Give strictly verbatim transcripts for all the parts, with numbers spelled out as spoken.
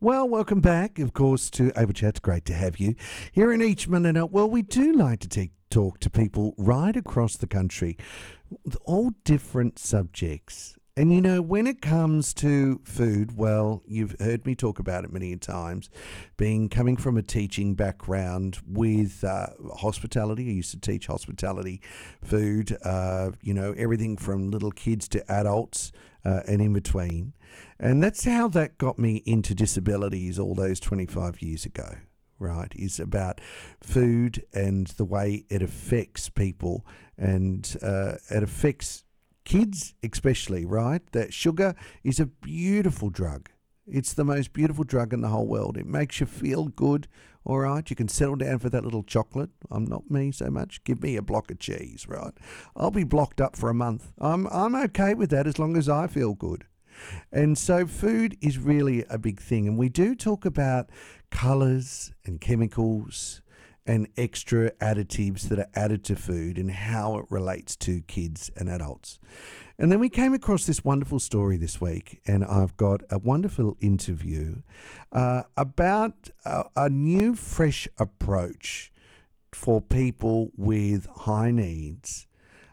Well, welcome back, of course, to Able Chats. Great to have you here in each minute. Well, we do like to take, talk to people right across the country with all different subjects. And, you know, when it comes to food, well, you've heard me talk about it many times, being coming from a teaching background with uh, hospitality. I used to teach hospitality food, uh, you know, everything from little kids to adults uh, and in between. And that's how that got me into disabilities all those twenty-five years ago, right? Is about food and the way it affects people, and uh, it affects kids especially, right? That sugar is a beautiful drug. It's the most beautiful drug in the whole world. It makes you feel good, all right? You can settle down for that little chocolate. I'm not me so much. Give me a block of cheese, right? I'll be blocked up for a month. I'm I'm okay with that as long as I feel good. And so food is really a big thing. And we do talk about colours and chemicals and extra additives that are added to food and how it relates to kids and adults. And then we came across this wonderful story this week, and I've got a wonderful interview uh, about a, a new, fresh approach for people with high needs.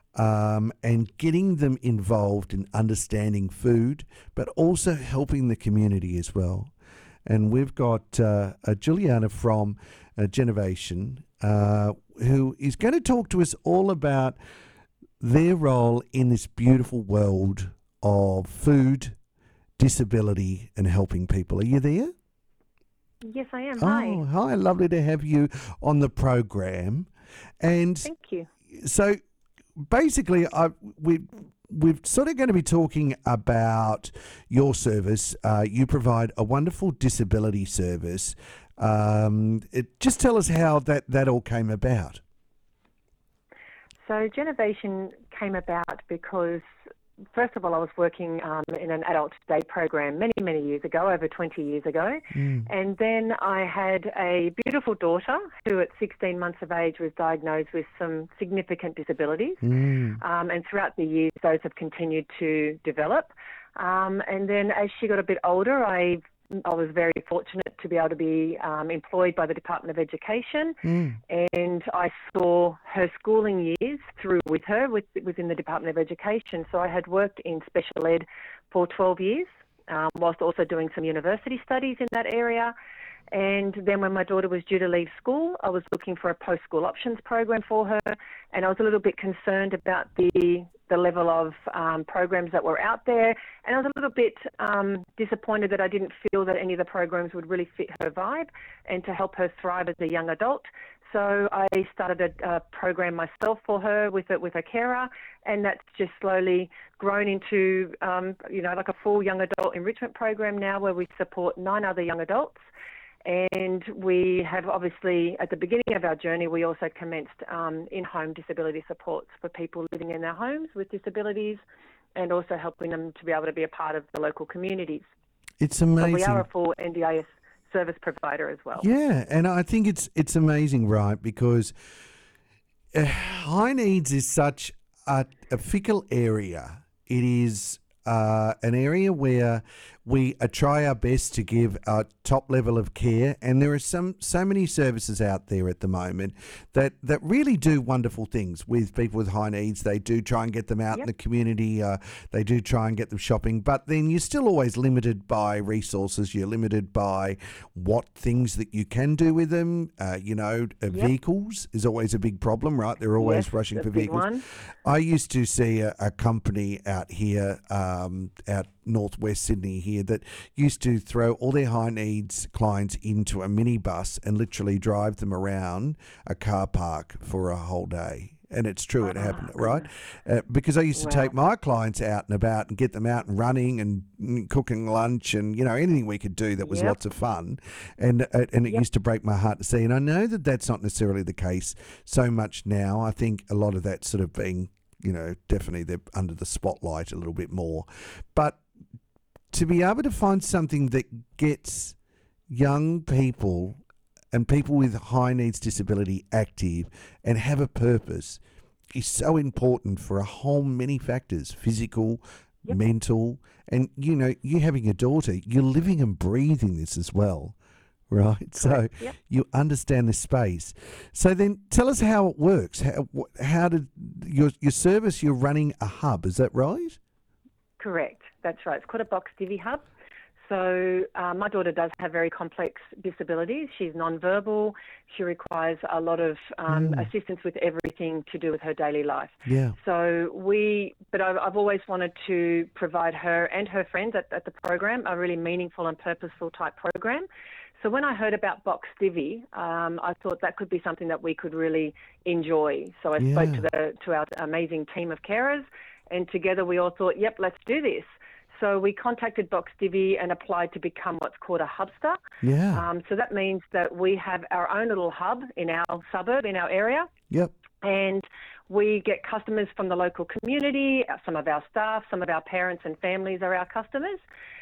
Um, and getting them involved in understanding food, but also helping the community as well. And we've got uh, uh, Juliana from uh, Genovation, uh, who is going to talk to us all about their role in this beautiful world of food, disability, and helping people. Are you there? Yes, I am. Oh, Hi. hi. Lovely to have you on the program. And Thank you. so basically, I, we, we're sort of going to be talking about your service. Uh, you provide a wonderful disability service. Um, it, just tell us how that, that all came about. So Genovation came about because, first of all, I was working um, in an adult day program many, many years ago, over twenty years ago. Mm. And then I had a beautiful daughter who at sixteen months of age was diagnosed with some significant disabilities. Mm. Um, and throughout the years, those have continued to develop. Um, and then as she got a bit older, I I was very fortunate to be able to be um, employed by the Department of Education, Mm. and I saw her schooling years through with her with, within the Department of Education. So I had worked in special ed for twelve years, um, whilst also doing some university studies in that area. And then when my daughter was due to leave school, I was looking for a post-school options program for her, and I was a little bit concerned about the the level of um, programs that were out there, and I was a little bit um, disappointed that I didn't feel that any of the programs would really fit her vibe and to help her thrive as a young adult. So I started a, a program myself for her with a, with a carer, and that's just slowly grown into, um, you know, like a full young adult enrichment program now, where we support nine other young adults. And we have obviously, at the beginning of our journey, we also commenced um, in-home disability supports for people living in their homes with disabilities, and also helping them to be able to be a part of the local communities. It's amazing. But we are a full N D I S service provider as well. Yeah, and I think it's it's amazing, right? Because uh, high needs is such a, a fickle area. It is uh, an area where we uh, try our best to give a top level of care, and there are some so many services out there at the moment that, that really do wonderful things with people with high needs. They do try and get them out Yep. in the community. Uh, they do try and get them shopping, but then you're still always limited by resources. You're limited by what things that you can do with them. Uh, you know, uh, Yep. vehicles is always a big problem, right? They're always Yes, rushing the for big vehicles. one. I used to see a, a company out here, um, out northwest Sydney here, that used to throw all their high needs clients into a minibus and literally drive them around a car park for a whole day. And it's true, it Oh, happened, right? Uh, because I used to Wow. take my clients out and about and get them out and running and mm, cooking lunch and, you know, anything we could do that was Yep. lots of fun. And uh, and it Yep. used to break my heart to see. And I know that that's not necessarily the case so much now. I think a lot of that's sort of being, you know, definitely they're under the spotlight a little bit more. But to be able to find something that gets young people and people with high needs disability active and have a purpose is so important for a whole many factors: physical, Yep. mental, and you know, you having a daughter, you're living and breathing this as well, right? So Yep. you understand the space. So then, tell us how it works. How wh- how did your your service? You're running a hub, is that right? Correct. That's right. It's called a Box Divvy Hub. So uh, my daughter does have very complex disabilities. She's nonverbal. She requires a lot of um, Mm. assistance with everything to do with her daily life. Yeah. So we, but I've, I've always wanted to provide her and her friends at, at the program a really meaningful and purposeful type program. So when I heard about Box Divvy, um, I thought that could be something that we could really enjoy. So I Yeah. spoke to the to our amazing team of carers, and together we all thought, yep, let's do this. So we contacted Box Divvy and applied to become what's called a hubster. Yeah. Um, so that means that we have our own little hub in our suburb, in our area, Yep. and we get customers from the local community. Some of our staff, some of our parents and families are our customers.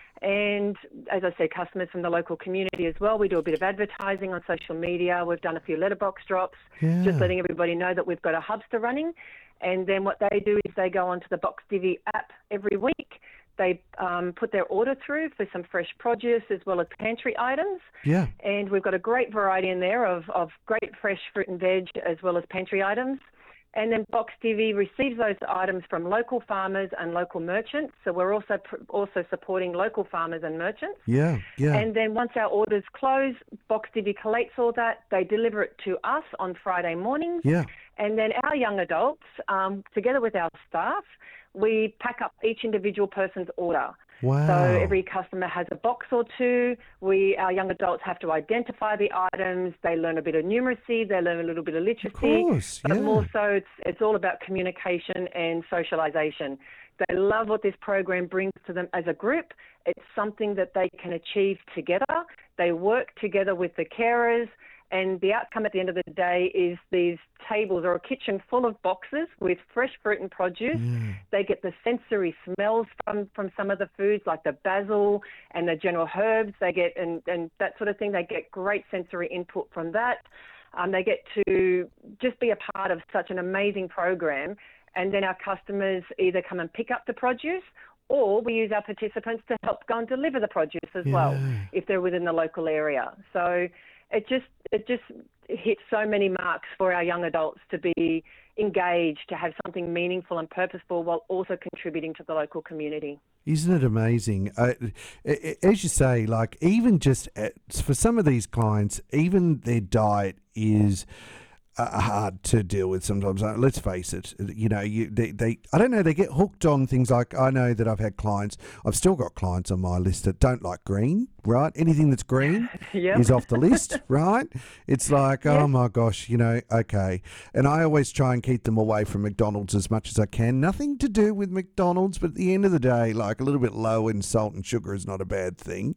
And as I said, customers from the local community as well. We do a bit of advertising on social media. We've done a few letterbox drops, Yeah. just letting everybody know that we've got a hubster running. And then what they do is they go onto the Box Divvy app every week. They um, put their order through for some fresh produce as well as pantry items. Yeah. And we've got a great variety in there of, of great fresh fruit and veg as well as pantry items. And then Box Divvy receives those items from local farmers and local merchants. So we're also also supporting local farmers and merchants. Yeah. Yeah. And then once our orders close, Box Divvy collects all that. They deliver it to us on Friday mornings. yeah. And then our young adults, um, together with our staff, we pack up each individual person's order. Wow. So every customer has a box or two. We, our young adults have to identify the items. They learn a bit of numeracy. They learn a little bit of literacy. Of course, But yeah. more so, it's, it's all about communication and socialisation. They love what this program brings to them as a group. It's something that they can achieve together. They work together with the carers. And the outcome at the end of the day is these tables or a kitchen full of boxes with fresh fruit and produce. Yeah. They get the sensory smells from, from some of the foods like the basil and the general herbs. They get, and, and that sort of thing, they get great sensory input from that. Um, they get to just be a part of such an amazing program. And then our customers either come and pick up the produce, or we use our participants to help go and deliver the produce as well Yeah. if they're within the local area. So it just it just hits so many marks for our young adults to be engaged, to have something meaningful and purposeful while also contributing to the local community. Isn't it amazing? Uh, a- a- as you say, like even just at, for some of these clients, even their diet is uh, hard to deal with sometimes. Uh, Let's face it. You know, you they, they I don't know. They get hooked on things like I know that I've had clients. I've still got clients on my list that don't like green. Right, anything that's green Yep. is off the list. Right, it's like oh Yep. my gosh, you know. Okay, and I always try and keep them away from McDonald's as much as I can. Nothing to do with McDonald's, but at the end of the day, like a little bit low in salt and sugar is not a bad thing.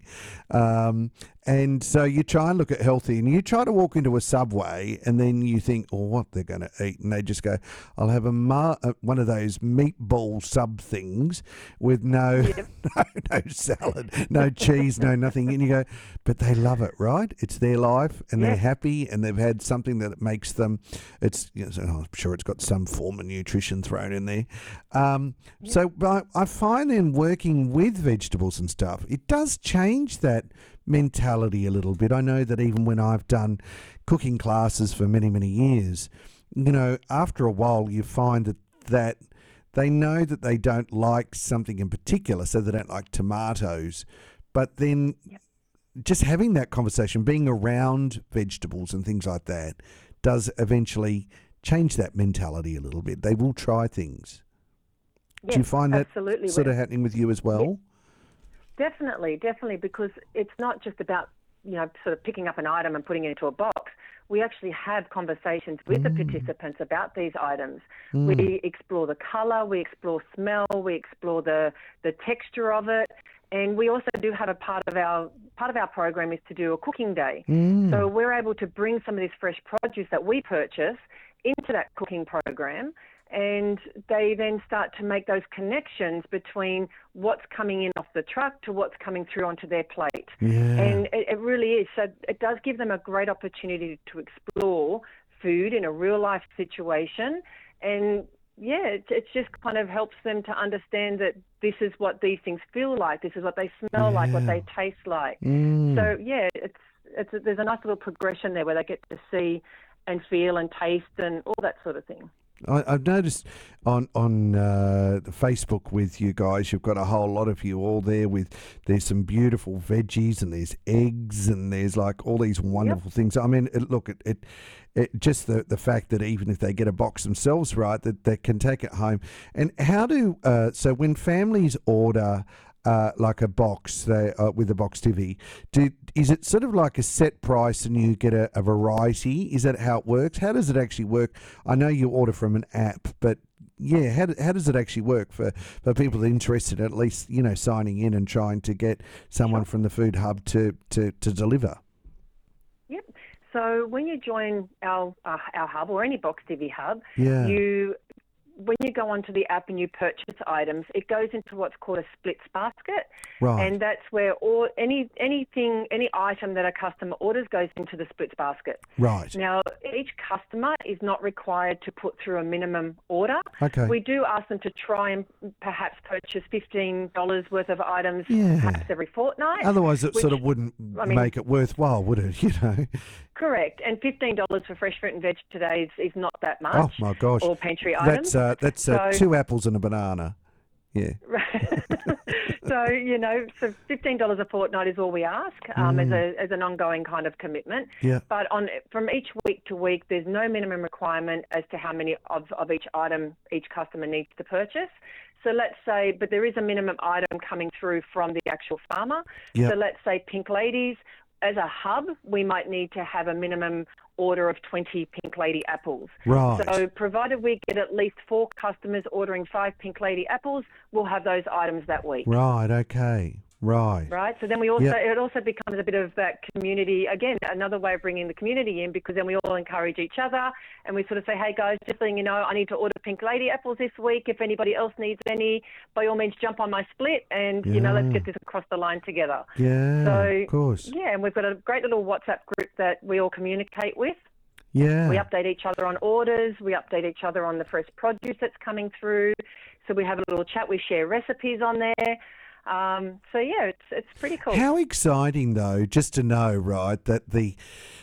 Um, and so you try and look at healthy, and you try to walk into a Subway, and then you think, oh, what they're going to eat, and they just go, I'll have a ma- uh, one of those meatball sub things with no, Yep. no, no salad, no cheese, no nothing. And you go, but they love it, right? It's their life, and they're Yeah. happy, and they've had something that makes them. It's, you know, so I'm sure it's got some form of nutrition thrown in there. Um, So, but I find in working with vegetables and stuff, it does change that mentality a little bit. I know that even when I've done cooking classes for many, many years, you know, after a while you find that that they know that they don't like something in particular, so they don't like tomatoes. But then Yep. just having that conversation, being around vegetables and things like that, does eventually change that mentality a little bit. They will try things. Yes, Do you find that absolutely. sort of happening with you as well? Definitely, definitely, because it's not just about, you know, sort of picking up an item and putting it into a box. We actually have conversations with the participants about these items. We explore the colour, we explore smell, we explore the, the texture of it, and we also do have a part of our part of our program is to do a cooking day. So we're able to bring some of this fresh produce that we purchase into that cooking program, and they then start to make those connections between what's coming in off the truck to what's coming through onto their plate. Yeah. And it, it really is. So it does give them a great opportunity to explore food in a real life situation. And yeah, it, it just kind of helps them to understand that this is what these things feel like, this is what they smell like, what Yeah. they taste like. Mm. So yeah, it's it's there's a nice little progression there where they get to see and feel and taste and all that sort of thing. I, I've noticed on on uh, the Facebook with you guys, you've got a whole lot of you all there with. There's some beautiful veggies and there's eggs and there's like all these wonderful things. I mean, it, look, it, it it just the the fact that even if they get a box themselves, right, that they can take it home. And how do uh, so when families order. Uh, like a box they, uh, with a box T V, do is it sort of like a set price and you get a, a variety? Is that how it works? How does it actually work? I know you order from an app, but yeah, how, do, how does it actually work for, for people interested, at least, you know, signing in and trying to get someone from the Food Hub to, to, to deliver? Yep. So when you join our uh, our hub or any Box T V hub, Yeah. you when you go onto the app and you purchase items, it goes into what's called a splits basket, Right. and that's where all any anything any item that a customer orders goes into the splits basket. Right. Now, each customer is not required to put through a minimum order. Okay. We do ask them to try and perhaps purchase fifteen dollars worth of items Yeah. perhaps every fortnight. Otherwise, it sort which- of wouldn't I mean- make it worthwhile, would it? You know. Correct. And fifteen dollars for fresh fruit and veg today is, is not that much. Oh my gosh. Or pantry items. That's uh, that's uh, So- two apples and a banana. Yeah. Right. So, you know, so fifteen dollars a fortnight is all we ask um, as, a, as an ongoing kind of commitment. Yeah. But on from each week to week, there's no minimum requirement as to how many of, of each item each customer needs to purchase. So let's say, but there is a minimum item coming through from the actual farmer. Yep. So let's say Pink Ladies, as a hub, we might need to have a minimum order of twenty Pink Lady apples. Right. So provided we get at least four customers ordering five Pink Lady apples, we'll have those items that week. Right. Okay. Right. Right. So then we also, Yep. it also becomes a bit of that community, again, another way of bringing the community in, because then we all encourage each other and we sort of say, hey guys, just letting you know, I need to order Pink Lady apples this week. If anybody else needs any, by all means, jump on my split and, you know, let's Yeah. get this across the line together. Yeah. So, of course. Yeah, and we've got a great little WhatsApp group that we all communicate with. Yeah. We update each other on orders. We update each other on the fresh produce that's coming through. So we have a little chat. We share recipes on there. Um, so yeah, it's it's pretty cool. How exciting though, just to know, right, that the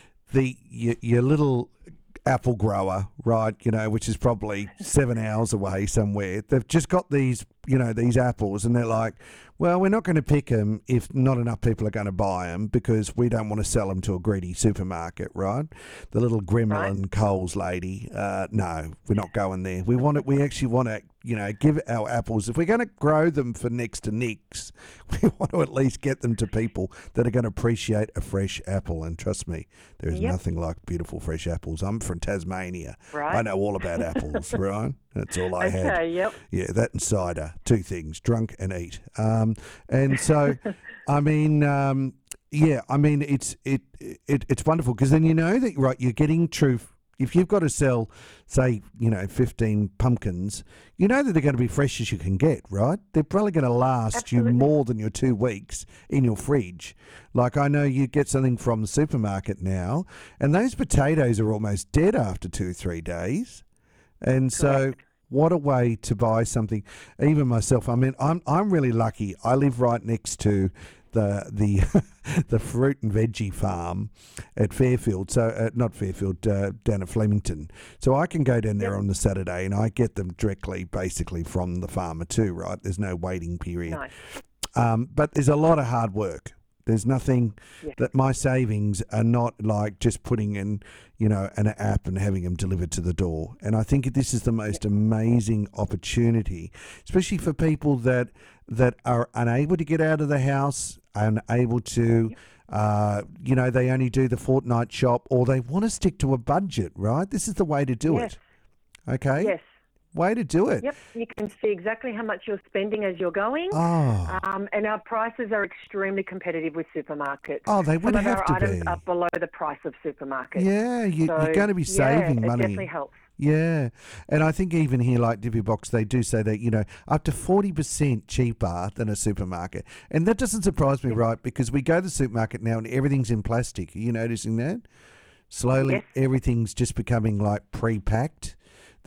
the your, your little apple grower, right, you know, which is probably seven hours away somewhere, they've just got these, you know, these apples, and they're like, well, we're not going to pick them if not enough people are going to buy them because we don't want to sell them to a greedy supermarket, right? The little Gremlin Right. Coles lady, uh, no, we're not going there. We want it. We actually want to, you know, give our apples. If we're going to grow them for next to nicks, we want to at least get them to people that are going to appreciate a fresh apple. And trust me, there is Yep. nothing like beautiful fresh apples. I'm from Tasmania. Right. I know all about apples, right? That's all I had. Okay, yep. Yeah, that and cider, two things, drunk and eat. Um, and so, I mean, um, yeah, I mean, it's it, it it's wonderful because then you know that right, you're getting true. If you've got to sell, say, you know, fifteen pumpkins, you know that they're going to be fresh as you can get, right? They're probably going to last Absolutely. you more than your two weeks in your fridge. Like I know you get something from the supermarket now, and those potatoes are almost dead after two or three days. And so, Correct. what a way to buy something. Even myself, I mean, I'm I'm really lucky. I live right next to the the the fruit and veggie farm at Fairfield. So uh, not Fairfield, uh, down at Flemington. So I can go down there Yep. on the Saturday, and I get them directly, basically from the farmer too. Right? There's no waiting period. Nice. Um, but there's a lot of hard work. There's nothing Yeah. that my savings are not like just putting in, you know, an app and having them delivered to the door. And I think this is the most amazing opportunity, especially for people that that are unable to get out of the house, unable to, uh, you know, they only do the fortnight shop, or they want to stick to a budget. Right? This is the way to do Yes. it. Okay. Yes. Way to do it. Yep. You can see exactly how much you're spending as you're going. Oh. Um, and our prices are extremely competitive with supermarkets. Oh, they would Some of have our to items be. are below the price of supermarkets. Yeah, you, So, you're going to be yeah, saving it money. definitely helps. Yeah, and I think even here, like Divvy Box, they do say that, you know, up to forty percent cheaper than a supermarket. And that doesn't surprise me, right? Because we go to the supermarket now and everything's in plastic. Are you noticing that? Slowly, Yes. everything's just becoming like pre-packed.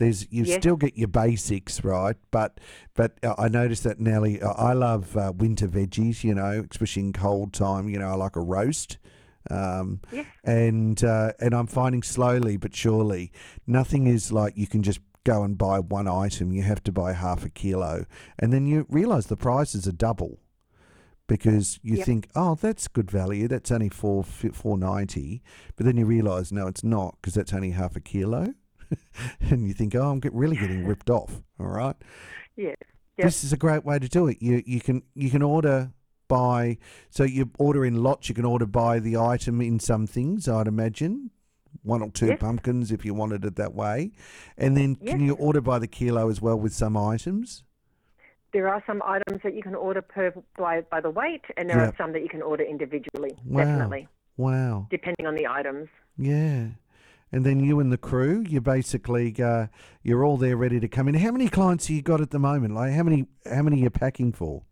There's you Yes. still get your basics, right? But but uh, I noticed that Nelly, uh, I love uh, winter veggies. You know, especially in cold time. You know, I like a roast. Um, Yes. and uh, and I'm finding slowly but surely, nothing is like you can just go and buy one item. You have to buy half a kilo, and then you realise the prices are double. Because you Yep. think, oh, that's good value. That's only four four ninety, but then you realise, no, it's not, because that's only half a kilo, and you think, oh, I'm get, really getting ripped off. All right, Yes. Yep. this is a great way to do it. You you can you can order by so you order in lots. You can order by the item in some things. I'd imagine one or two Yes. pumpkins if you wanted it that way, and then can Yes. you order by the kilo as well with some items? There are some items that you can order per by, by the weight, and there Yep. are some that you can order individually. Wow. Definitely, Wow. depending on the items. Yeah. And then you and the crew, you basically uh, you're all there ready to come in. How many clients have you got at the moment? Like how many how many are you packing for?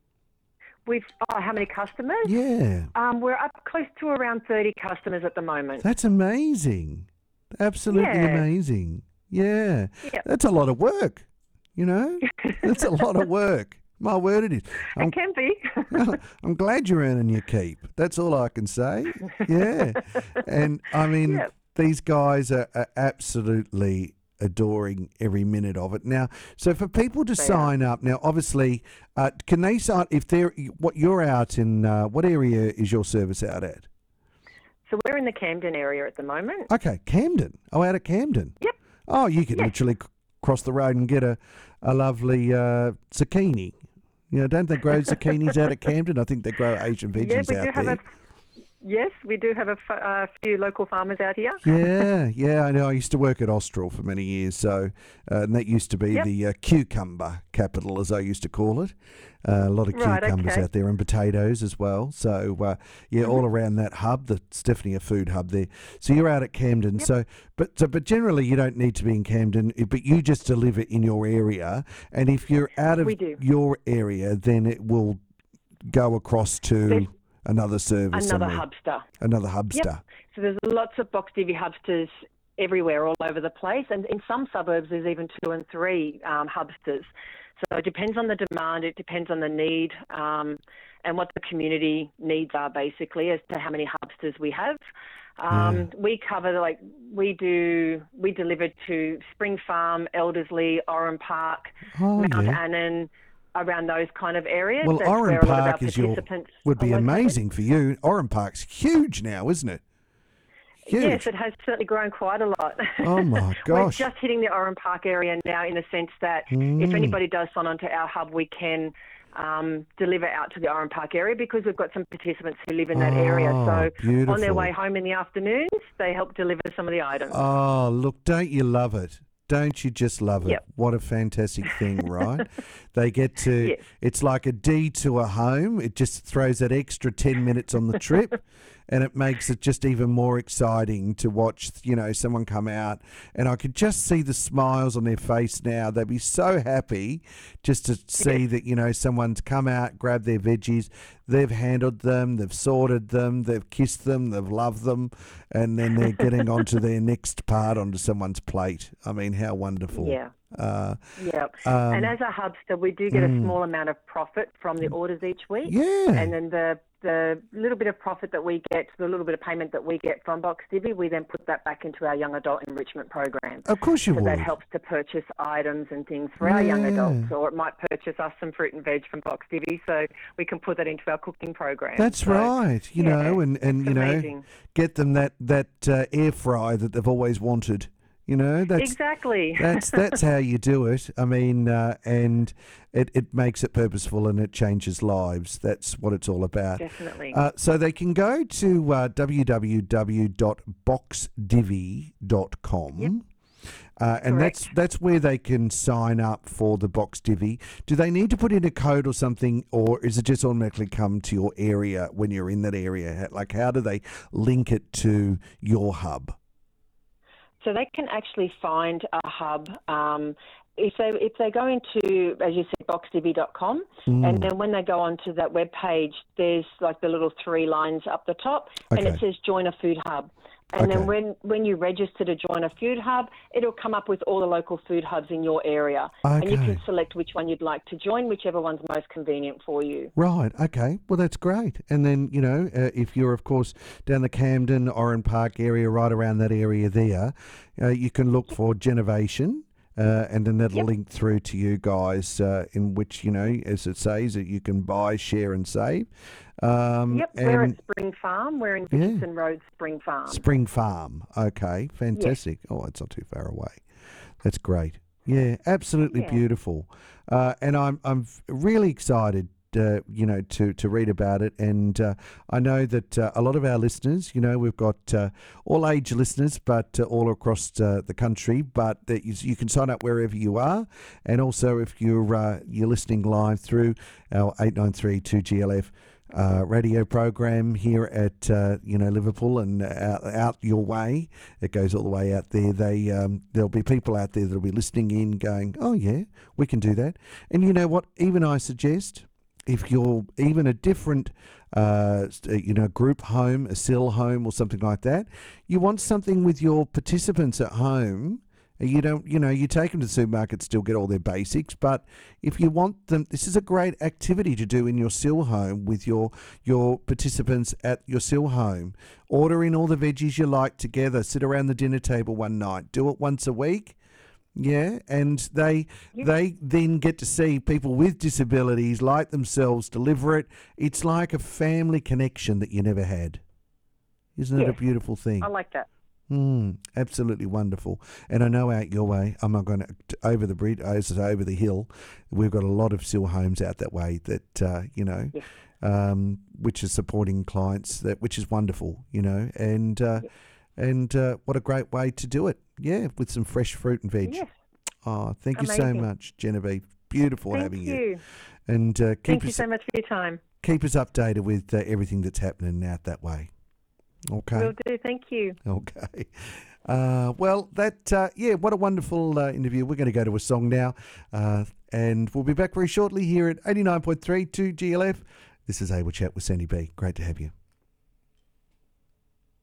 We've oh, how many customers? Yeah. Um, we're up close to around thirty customers at the moment. That's amazing. Absolutely Yeah. amazing. Yeah. Yep. That's a lot of work. You know? That's a lot of work. My word it is. I'm, It can be. I'm glad you're earning your keep. That's all I can say. Yeah. And I mean Yep. these guys are, are absolutely adoring every minute of it. Now, so for people to They sign up, now obviously, uh, can they sign if they're what you're out in? Uh, what area is your service out at? So we're in the Camden area at the moment. Okay, Camden. Oh, out at Camden. Yep. Oh, you could Yes. literally c- cross the road and get a a lovely uh, zucchini. You know, don't they grow zucchinis out at Camden? I think they grow Asian veggies Yeah, we out do have there. a. Yes, we do have a f- uh, few local farmers out here. Yeah, yeah, I know. I used to work at Austral for many years, so uh, and that used to be Yep. the uh, cucumber capital, as I used to call it. Uh, a lot of Right, cucumbers okay. out there and potatoes as well. So uh, yeah, all around that hub. That's definitely a food hub there. So you're out at Camden. Yep. So, but so, but generally you don't need to be in Camden, i- but you just deliver in your area. And if you're out of We do. your area, then it will go across to There's another service. Another somewhere. hubster. Another hubster. So there's lots of box divvy hubsters everywhere, all over the place, and in some suburbs there's even two and three um, hubsters. So it depends on the demand, it depends on the need, um, and what the community needs are basically as to how many hubsters we have. Um, We cover like we do. We deliver to Spring Farm, Eldersley, Oran Park, Oh Mount yeah. Annan, around those kind of areas. Well, That's Oran where a lot of Park our is your participants would be are located. amazing for you. Oran Park's huge now, isn't it? Huge. Yes, it has certainly grown quite a lot. Oh my We're gosh. just hitting the Oran Park area now in the sense that if Mm. anybody does sign on to our hub, we can um, deliver out to the Oran Park area because we've got some participants who live in that area. Oh, So on beautiful. their way home in the afternoons, they help deliver some of the items. Oh, look, don't you love it? Don't you just love it? Yep. What a fantastic thing, right? They get to, Yes. it's like a detour home. It just throws that extra ten minutes on the trip and it makes it just even more exciting to watch, you know, someone come out. And I could just see the smiles on their face now. They'd be so happy just to see that, you know, someone's come out, grabbed their veggies, they've handled them, they've sorted them, they've kissed them, they've loved them, and then they're getting onto their next part onto someone's plate. I mean, how wonderful. Yeah. Uh, Yeah. um, and as a hubster, we do get mm. a small amount of profit from the orders each week. yeah. And then the the little bit of profit that we get, the little bit of payment that we get from Box Divvy, we then put that back into our young adult enrichment program. Of course you So would. that helps to purchase items and things for our young Yeah. adults, or it might purchase us some fruit and veg from Box Divvy, so we can put that into our cooking program. That's So, right. You yeah, know, and, and it's you know, amazing. get them that that uh, air fry that they've always wanted. You know, that's Exactly. that's that's how you do it. I mean, uh, and it, it makes it purposeful and it changes lives. That's what it's all about. Definitely. Uh, so they can go to uh, w w w dot box divvy dot com. Yep. Uh, and that's that's where they can sign up for the Box Divvy. Do they need to put in a code or something, or is it just automatically come to your area when you're in that area? Like, how do they link it to your hub? So they can actually find a hub um, if they if they go into, as you said, box divvy dot com, Mm. and then when they go onto that web page, there's like the little three lines up the top, and Okay. it says join a food hub. And Okay. then when, when you register to join a food hub, it'll come up with all the local food hubs in your area. And you Okay. can select which one you'd like to join, whichever one's most convenient for you. Right. Okay. Well, that's great. And then, you know, uh, if you're, of course, down the Camden, Oran Park area, right around that area there, uh, you can look for Genovation. Uh, and then that'll Yep. link through to you guys, uh, in which, you know, as it says, that you can buy, share, and save. Um, Yep, we're and at Spring Farm. We're in Yeah. Dickinson Road, Spring Farm. Spring Farm. Okay, fantastic. Oh, it's not too far away. That's great. Yeah, absolutely Yeah. beautiful. Uh, and I'm I'm really excited. Uh, you know, to, to read about it. And uh, I know that uh, a lot of our listeners, you know, we've got uh, all age listeners, but uh, all across uh, the country, but that you, you can sign up wherever you are. And also if you're, uh, you're listening live through our eight nine three two G L F uh, radio program here at, uh, you know, Liverpool and out, out your way, it goes all the way out there. They um, There'll be people out there that'll be listening in going, oh yeah, we can do that. And you know what, even I suggest, if you're even a different, uh, you know, group home, a S I L home or something like that, you want something with your participants at home. You don't, you know, you take them to the supermarket, still get all their basics, but if you want them, this is a great activity to do in your S I L home with your your participants at your S I L home. Order in all the veggies you like together, sit around the dinner table one night, do it once a week. Yeah, and they Yeah. they then get to see people with disabilities like themselves deliver it. It's like a family connection that you never had. Isn't it a Yes. beautiful thing? I like that. Mm, absolutely wonderful. And I know out your way, I'm not going to, over the bridge, over the hill, we've got a lot of S I L homes out that way that, uh, you know, Yes. um, which is supporting clients, that which is wonderful, you know, and uh, Yes. and uh, what a great way to do it. Yeah, with some fresh fruit and veg. Yes. Oh, thank you so Amazing. much, Genevieve. Beautiful Thank having you. you. And uh, keep Thank you us so much for your time. keep us updated with uh, everything that's happening out that way. Okay. Will do. Thank you. Okay. Uh, well, that, uh, yeah, what a wonderful uh, interview. We're going to go to a song now, uh, and we'll be back very shortly here at eighty-nine point three two G L F. This is Able Chat with Sandy B. Great to have you.